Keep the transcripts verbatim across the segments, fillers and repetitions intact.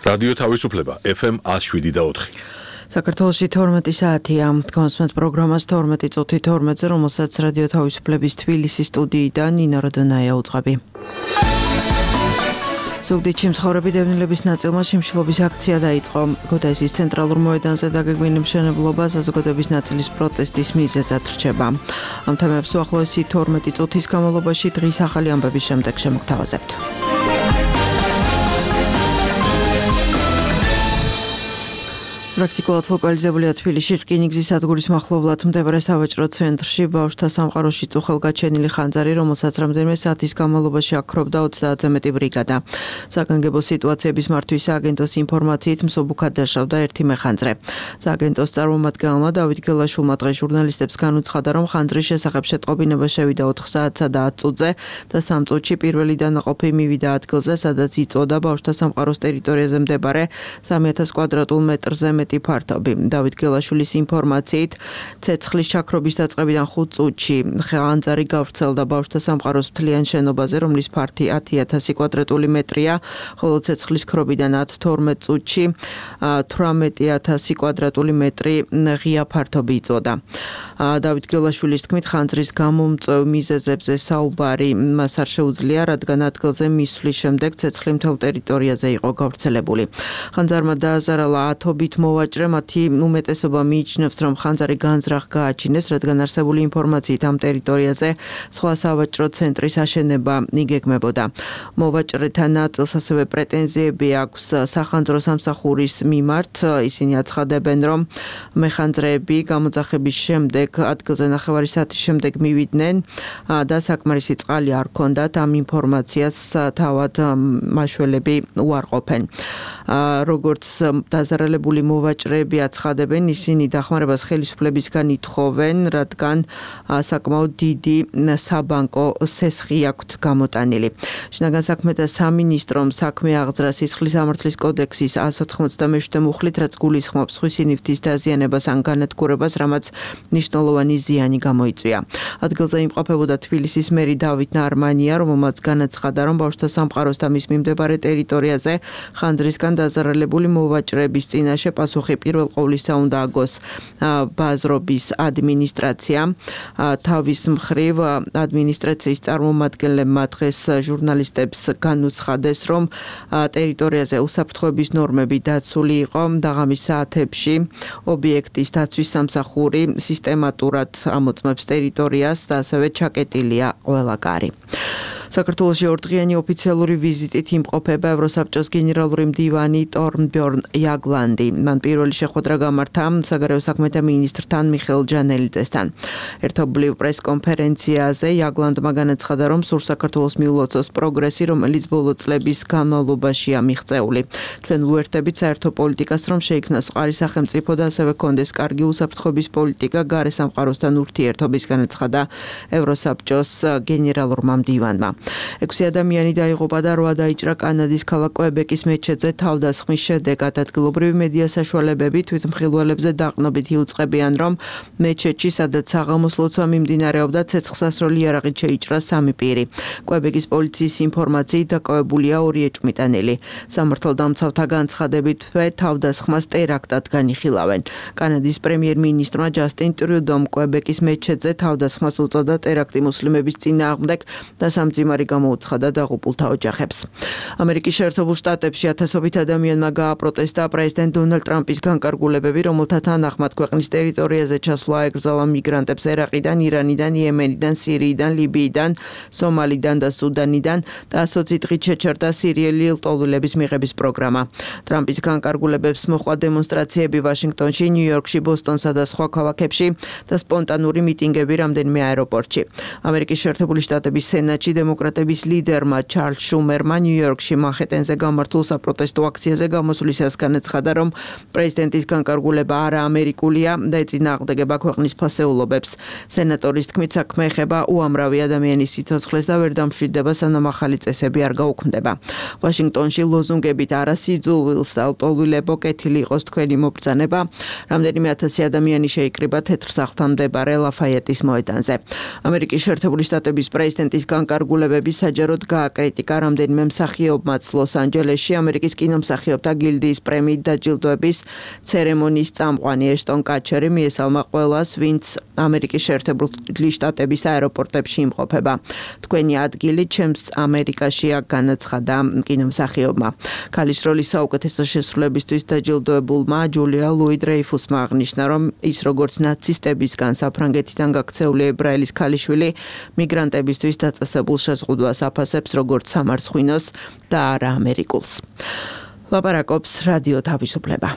რადიო თავისუფლება ეფ ემ one oh seven და four. საქართველოში თორმეტი საათია. კონსმეთ პროგრამას თორმეტი წუთი თორმეტზე, რომელსაც რადიო თავისუფლების თბილისის სტუდიიდან ნინო როდონაია უძღვები. ზუგდიდში მცხოვრები დევნილების ნაწილმა შიმშილობის აქცია დაიწყო. ქუთაისის ცენტრალურ მოედანზე დაგეგმილი მშენებლობა საზოგადოების ნაწილის პროტესტის მიზეზად რჩება. ამ თემებს უახლოესი თორმეტი წუთის განმავლობაში დღის ახალი ამბების შემდეგ შემოგთავაზებთ. პრაქტიკულად ლოკალიზებულია თბილისში რკინიგზის სადგურის მახლობლად მდებარე სავაჭრო ცენტრში ბავშვთა სამყაროში წუხელგაჩენილი ხანძარი, რომელსაც რამდენიმე საათის განმავლობაში აქრობდა ოცდაათზე მეტი ბრიგადა. საგანგებო სიტუაციების მართვის სააგენტოს ინფორმაციით მსუბუქად დაშავდა ერთი მეხანძრე. სააგენტოს წარმომადგენელმა დავით გელაშვილმა დღეს ჟურნალისტებს განუცხადა, რომ ხანძრის შესახებ შეტყობინება შევიდა ოთხ საათსა და ათ წუთზე და სამ წუთში პირველი დანაყოფი მივიდა ადგილზე, სადაც იწვოდა ბავშვთა სამყაროს ტერიტორიაზე მდებარე სამი ათას კვადრატულ მეტრზე მეტი ფართობი. დავით გელაშვილის ინფორმაციით, ცეცხლის ჩაქრობის დაწყებიდან ხუთ წუთში ხანძარი გავრცელდა ბავშვთა სამყაროს მთლიან შენობაზე, რომლის ფართი ათი ათასი კვადრატული მეტრია, ხოლო ცეცხლის ქრობიდან ათ თორმეტ წუთში თვრამეტი ათასი კვადრატული მეტრი ღია ფართობი იწვოდა. დავით გელაშვილის თქმით, ხანძრის გამომწვევ მიზეზებზე საუბარი მას არ შეუძლია, რადგან ადგილზე მისვლის შემდეგ ცეცხლი მთელ ტერიტორიაზე იყო გავრცელებული. ხანძარმა დააზარალა ათობით მოვაჭრე, მათი უმეტესობა მიიჩნევს, რომ ხანძარი განზრახ გააჩინეს, რადგან არსებული ინფორმაციით ამ ტერიტორიაზე სხვა სავაჭრო ცენტრის აშენება იგეგმებოდა. მოვაჭრეთა ნაწილს ასევე პრეტენზიები აქვს სახანძრო სამსახურის მიმართ. ისინი აცხადებენ, რომ მეხანძრეები გამოძახების შემდეგ ადგილზე ნახევარი საათის შემდეგ მივიდნენ და საკმარისი წყალი არ ჰქონდათ. ამ ინფორმაციას თავად მაშველები უარყოფენ. როგორც დაზარალებული მოვაჭრეები აცხადებენ, ისინი დახმარებას ხელისუფლებისგან ითხოვენ, რადგან საკმაოდ დიდი საბანკო სესხი აქვთ გამოტანილი. შინაგან საქმეთა სამინისტრომ საქმე აღძრა სისხლის სამართლის კოდექსის one othmodmseitse მუხლით, რაც გულისხმობს სხვისი ნივთის დაზიანებას ან განადგურებას, რამაც მნიშვნელოვანი ზიანი გამოიწვია. ადგილზე იმყოფებოდა თბილისის მერი დავით ნარმანია, რომელმაც განაცხადა, რომ ბავშვთა სამყაროს და მის მიმდებარე ტერიტორიაზე ხანძრისგან დაზარალებული მოვაჭრეების წინაშე პასუხი პირველ ყოვლისა უნდა აგოს ბაზრობის ადმინისტრაცია. თავის მხრივ ადმინისტრაციის წარმომადგენლებმა დღეს ჟურნალისტებს განუცხადეს, რომ ტერიტორიაზე უსაფრთხოების ნორმები დაცული იყო. დაღამის საათებში ობიექტის დაცვის სამსახური სისტემატურად ამოწმებს ტერიტორიას და ასევე ჩაკეტილია ყველა კარი. საქართველოში ორდღიანი ოფიციალური ვიზიტით იმყოფება ევროსაბჭოს გენერალური მდივანი თორმბjörn იაგლანდი. მან პირველი შეხვედრა გამართა საგარეო საქმეთა მინისტრთან მიხეილ ჯანელიძესთან. ერთობლივ პრესკონფერენციაზე იაგლანდმა განაცხადა, რომ სურს საქართველოს მიულოცოს პროგრესი, რომელიც ბოლო წლების განმავლობაშია მიღწეული. ჩვენ ვუერთდებით საერთო პოლიტიკას, რომ შეიქმნას მყარი სახელმწიფო და ასევე კონდეს კარგი უსაფრთხოების პოლიტიკა გარე სამყაროსთან ურთიერთობის, განაცხადა ევროსაბჭოს გენერალურმა მდივანმა. ექვსი ადამიანი დაიღუპა და რვა დაიჭრა კანადის ქალაქ კვებეკის მეჩეთზე თავდასხმის შედეგად. ადგილობრივი მედია საშუალებები თვითმხილველებზე დაყრდნობით იუწყებიან, რომ მეჩეთში, სადაც საღამოს ლოცვა მიმდინარეობდა, ცეცხლსასროლი იარაღით შეიჭრა სამი პირი. კვებეკის პოლიციის ინფორმაციით დაკავებულია ორი ეჭვმიტანილი. სამართალდამცავთა განცხადებით თავდასხმას ტერაქტად განიხილავენ. კანადის პრემიერ-მინისტრმა ჯასტინ ტრიუდომ კვებეკის მეჩეთზე თავდასხმას უწოდა ტერაქტი მუსლიმების წინააღმდეგ და სამძიმარი გამოუცხადა დაღუპულთა ოჯახებს. ამერიკის შეერთებულ შტატებში ათასობით ადამიანმა გააპროტესტა პრეზიდენტ დონალდ ტრამპის განკარგულებები, რომელთა თანახმად ქვეყნის ტერიტორიაზე ჩასვლა ეკრძალა მიგრანტებს ერაყიდან, ირანიდან, იემენიდან, სირიიდან, ლიბიიდან, სომალიდან და სუდანიდან და ასოცი დღით შეჩერდა სირიელი ლტოლვილების მიღების პროგრამა. ტრამპის განკარგულებებს მოჰყვა დემონსტრაციები ვაშინგტონში, ნიუ-იორკში, ბოსტონსა და სხვა ქალაქებში და სპონტანური მიტინგები რამდენიმე აეროპორტში. ამერიკის შეერთებული შტატების სენატში დემოკრატების ლიდერმა ჩარლზ შუმერმა ნიუ-იორკში მანჰეტენზე გამართულ საპროტესტო აქციაზე გამოსვლისას განაცხადა, რომ პრეზიდენტის განკარგულება არაამერიკულია და ეწინააღმდეგება ქვეყნის ფასეულობებს. სენატორის თქმით, საქმე ეხება უამრავი ადამიანის სიცოცხლეს და ვერ დამშვიდდება, სანამ ახალი წესები არ გაუქმდება. ვაშინგტონში ლოზუნგებით არა სიძულვილს და ლტოლვილებო, კეთილი იყოს თქვენი მობრძანება. რამდენიმე ათასი ადამიანი შეიკრიბა თეთრ სახლთან მდებარე ლაფაიეტის მოედანზე. ამერიკის შეერთებული შტატების პრეზიდენტის განკარგულება ცვლილებები საჯაროდ გააკრიტიკა რამდენიმე მსახიობმაც ლოს-ანჯელესში ამერიკის კინომსახიობთა გილდიის პრემიით დაჯილდოების ცერემონიის წამყვანი ეშტონ კაჩერი მიესალმა ყველას, ვინც ამერიკის შეერთებული შტატების აეროპორტებში იმყოფება. თქვენი ადგილი ჩემს ამერიკაშია, განაცხადა კინომსახიობმა. ქალის როლის საუკეთესო შესრულებისთვის დაჯილდოებულმა ჯულია ლუი დრეიფუსმა აღნიშნა, რომ ის როგორც ნაცისტებისგან საფრანგეთიდან გაქცეული ებრაელის ქალიშვილი მიგრანტებისთვის დაწესებულ შეზღუდვას აფასებს როგორც სამარცხვინოს და არა ამერიკულს. ლაპარაკობს რადიო თავისუფლება.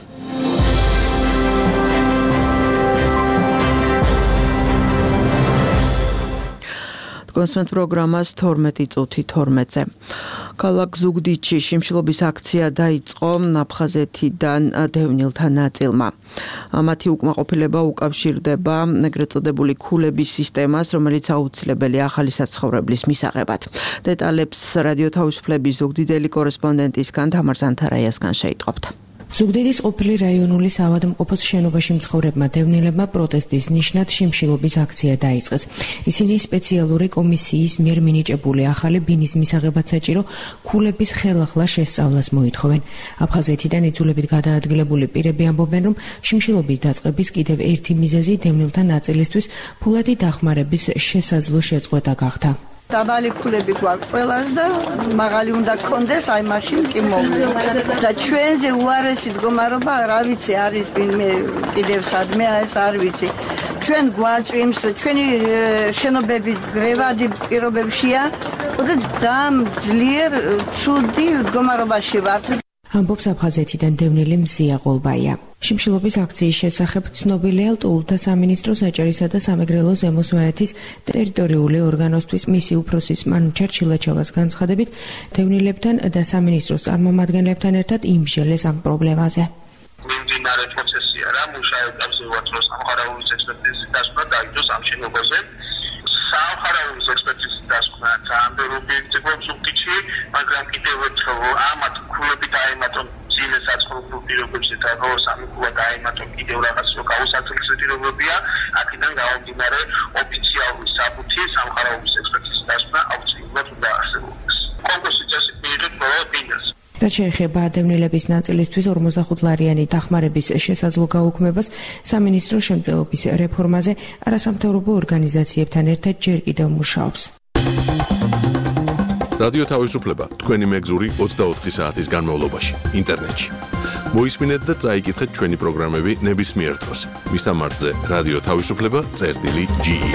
კონსმენთ პროგრამას თორმეტი წუთი თორმეტზე. ქალაქ ზუგდიდში შიმშილობის აქცია დაიწყო აფხაზეთიდან დევნილთა ნაწილმა. მათი უკმაყოფილება უკავშირდება ეგრეთ წოდებული ქულების სისტემას, რომელიც აუცილებელია ახალი საცხოვრებლის მისაღებად. დეტალებს რადიო თავისუფლების ზუგდიდელი კორესპონდენტისგან თამარ ზანთარაიასგან შეიტყობთ. ზუგდიდის ყოფილი რაიონული საავადმყოფოს შენობაში მცხოვრებმა დევნილებმა პროტესტის ნიშნად შიმშილობის აქცია დაიწყეს. ისინი სპეციალური კომისიის მიერ მინიჭებული ახალი ბინის მისაღებად საჭირო ქულების ხელახლა შესწავლას მოითხოვენ. აფხაზეთიდან იძულებით გადაადგილებული პირები ამბობენ, რომ შიმშილობის დაწყების კიდევ ერთი მიზეზი დევნილთა ნაწილისთვის ფულადი დახმარების შესაძლო შეწყვეტა გახდა. დაბალი ქულები გვაქვს ყველას და მაღალი უნდა გქონდეს, აი მაშინ კი მოვიდა. და ჩვენზე უარესი მდგომარეობა რა ვიცი არის ვინმე კიდევ სადმე ეს არ ვიცი. ჩვენ გვაწვიმს, ჩვენი შენობები გრევადი პირობებშია, და ძალიან ძლიერ ცუდი მდგომარეობაში ვართ. ამბობს აფხაზეთიდან დევნილი მზია ყოლბაია. შიმშილობის აქციის შესახებ ცნობილია ლტოლთა სამინისტროს საჭერისა და სამეგრელო ზემო სვანეთის ტერიტორიული ორგანოსთვის მისი უფროსის მანუჩარ ჩილაჩოვას განცხადებით, დევნილებთან და სამინისტროს წარმომადგენლებთან ერთად იმსჯელეს ამ პრობლემაზე. მიმდინარე პროცესია რა, მუშაობებს ვუწევთ სამხარაულის ექსპერტიზის დასკვნა დაიწყოს ამ შენობაზე. სამხარაულის ექსპერტიზის დასკვნა ძალიან ბევრი ობიექტივებს უკითხი, მაგრამ კიდევ ერთხელ ამათ ქულები დაემატონ ძილეს საცხოვრებელ პირობებზე და რო სამკულა დაემატონ კიდევ რაღაც რო გაუსაცილებელი პირობებია, აქედან გამომდინარე ოფიციალური საბუთი სამხარაულის ექსპერტიზის დასკვნა აუცილებლად უნდა არსებობდეს. კონკურსი წესით მიიღეთ ბოლო დინას. რაც შეეხება დევნილების ნაწილისთვის ორმოცდახუთლარიანი დახმარების შესაძლო გაუქმებას, სამინისტრო შემწეობის რეფორმაზე არასამთავრობო ორგანიზაციებთან ერთად ჯერ კიდევ მუშაობს. რადიო თავისუფლება თქვენი მეგზური ოცდაოთხი საათის განმავლობაში ინტერნეტში. მოისმინეთ და წაიკითხეთ ჩვენი პროგრამები ნებისმიერ დროს. მისამართზე რადიო თავისუფლება წერტილი ჯი ი.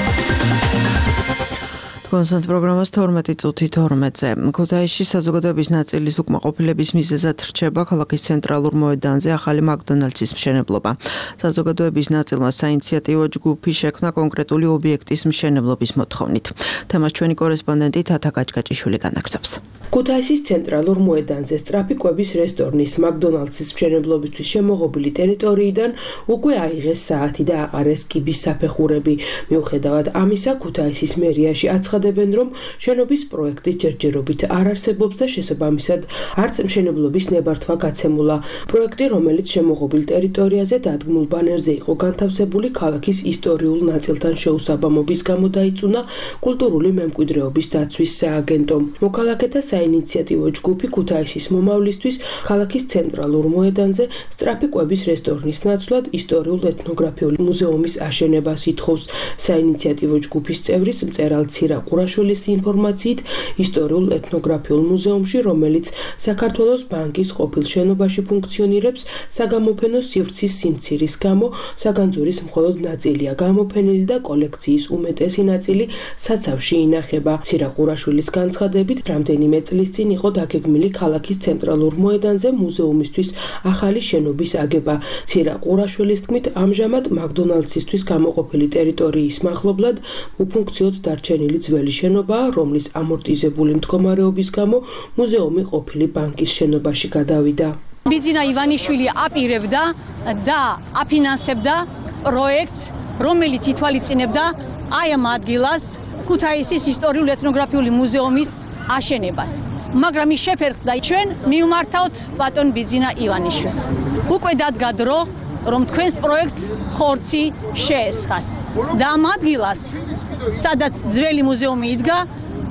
კონსტანტ პროგრამას თორმეტი წუთი თორმეტზე. ქუთაისში საზოგადოების ნაწილის უკმაყოფილების მიზეზად რჩება ქალაქის ცენტრალურ მოედანზე ახალი მაკდონალდსის მშენებლობა. საზოგადოების ნაწილმა საინიციატივო ჯგუფი შექმნა კონკრეტული ობიექტის მშენებლობის მოთხოვნით. თემას ჩვენი კორესპონდენტი თათა კაჭკაჭიშვილი განაგრძობს. ქუთაისის ცენტრალურ მოედანზე სწრაფი კვების რესტორნის მაკდონალდსის მშენებლობისთვის შემოღობილი ტერიტორიიდან უკვე აიღეს საათი და აყარეს კიბის საფეხურები. მიუხედავად ამისა, ქუთაისის მერიაში აცხადებენ, რომ შენობის პროექტი ჯერჯერობით არ არსებობს და შესაბამისად არც მშენებლობის ნებართვა გაცემულა. პროექტი, რომელიც შემოღობილ ტერიტორიაზე დადგმულ ბანერზე იყო განთავსებული, ქალაქის ისტორიულ ნაწილთან შეუსაბამობის გამო დაიწუნა კულტურული მემკვიდრეობის დაცვის სააგენტომ. მოქალაქეთა საინიციატივო ჯგუფი ქუთაისის მომავლისთვის ქალაქის ცენტრალურ მოედანზე სწრაფი კვების რესტორნის ნაცვლად ისტორიულ ეთნოგრაფიული მუზეუმის აშენებას ითხოვს. საინიციატივო ჯგუფის წევრის მწერალ ცირა ყურაშვილის ინფორმაციით, ისტორიულ ეთნოგრაფიულ მუზეუმში, რომელიც საქართველოს ბანკის ყოფილ შენობაში ფუნქციონირებს, საგამოფენო სივრცის სიმცირის გამო საგანძურის მხოლოდ ნაწილია გამოფენილი და კოლექციის უმეტესი ნაწილი საცავში ინახება. ცირა ყურაშვილის განცხადებით, რამდენიმე წლის წინ იყო დაგეგმილი ქალაქის ცენტრალურ მოედანზე მუზეუმისთვის ახალი შენობის აგება. ცირა ყურაშვილის თქმით, ამჟამად მაკდონალდსისთვის გამოყოფილი ტერიტორიის მახლობლად უფუნქციოდ დარჩენილი ძველი შენობაა, რომლის ამორტიზებული მდგომარეობის გამო მუზეუმი ყოფილი ბანკის შენობაში გადავიდა. ბიძინა ივანიშვილი აპირებდა და აფინანსებდა პროექტს, რომელიც ითვალისწინებდა აი ამ ადგილას ქუთაისის ისტორიულ ეთნოგრაფიული მუზეუმის აშენებას. მაგრამ ის შეფერხდა ჩვენ მივმართავთ ბატონ ბიძინა ივანიშვილს. უკვე დადგა დრო, რომ თქვენს პროექტს ხორცი შეესხას. და ამ ადგილას, სადაც ძველი მუზეუმი იდგა,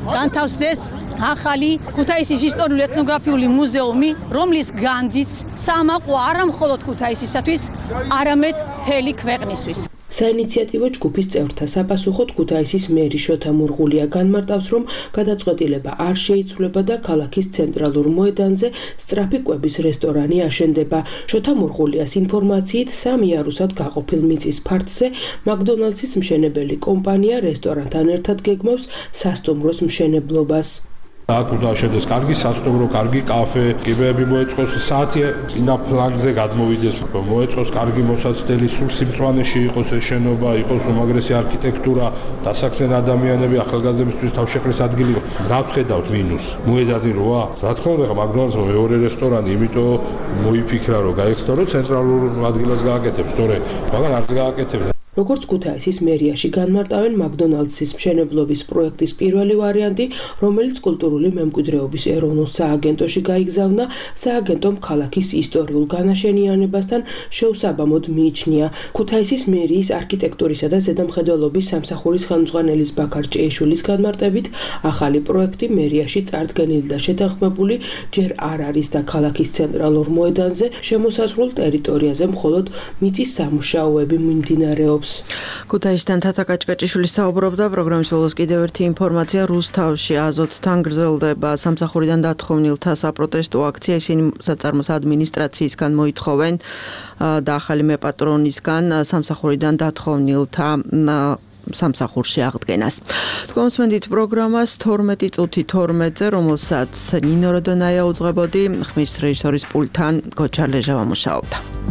განთავსდეს ახალი ქუთაისის ისტორიული ეთნოგრაფიული მუზეუმი, რომლის განძიც სამაყო არა მხოლოდ ქუთაისისათვის, არამედ მთელი ქვეყნისთვის. საინიციატივო ჯგუფის წევრთა საპასუხოდ ქუთაისის მერი შოთა მურღულია განმარტავს, რომ გადაწყვეტილება არ შეიცვლება და ქალაქის ცენტრალურ მოედანზე სწრაფი კვების რესტორანი აშენდება. შოთა მურღულიას ინფორმაციით, სამ იარუსად გაყოფილ მიწის ფართზე მაკდონალდსის მშენებელი კომპანია რესტორანთან ერთად გეგმავს სასტუმროს მშენებლობას. აქ უნდა შედეს კარგი სასტუმრო, კარგი კაფე, კიბეები მოეწყოს, საათი წინა პლანზე გადმოვიდეს, მოეწყოს კარგი მოსაცდელი, სულ სიმწვანეში იყოს ეს შენობა, იყოს უმაგრესი არქიტექტურა, დასაქმდნენ ადამიანები, ახალგაზრდებისთვის თავშეყრის ადგილი. რა ვხედავთ მინუს? მოედანი როა? რა თქმა უნდა, მაკდონალდსმა მეორე რესტორანი, იმიტომ მოიფიქრა, რომ გაიხსნა, რომ ცენტრალურ ადგილას გააკეთებს, თორე მაგრამ არც გააკეთებდა. როგორც ქუთაისის მერიაში განმარტავენ, მაკდონალდსის მშენებლობის პროექტის პირველი ვარიანტი, რომელიც კულტურული მემკვიდრეობის ეროვნულ სააგენტოში გაიგზავნა, სააგენტომ ქალაქის ისტორიულ განაშენიანებასთან შეუსაბამოდ მიიჩნია. ქუთაისის მერიის არქიტექტურისა და ზედამხედველობის სამსახურის ხელმძღვანელის ბაქარ ჭეიშვილის განმარტებით, ახალი პროექტი მერიაში წარდგენილი და შეთანხმებული ჯერ არ არის და ქალაქის ცენტრალურ მოედანზე შემოსაზღვრულ ტერიტორიაზე მხოლოდ მიწის სამუშაოები მიმდინარეობს. ქუთაისთან თათა კაჭკაჭიშვილი საუბრობდა. პროგრამის ბოლოს კიდევ ერთი ინფორმაცია. რუსთავში აზოტთან გრძელდება სამსახურიდან დათხოვნილთა საპროტესტო აქცია. ისინი საწარმოს ადმინისტრაციისგან მოითხოვენ და ახალი მეპატრონისგან სამსახურიდან დათხოვნილთა სამსახურში აღდგენას. თქვენსმენდით პროგრამას თორმეტი წუთი თორმეტზე, რომელსაც ნინო როდონაია უძღვებოდი, ხმის რეჟისორის პულტთან გოჩა ლეჟავა მუშაობდა.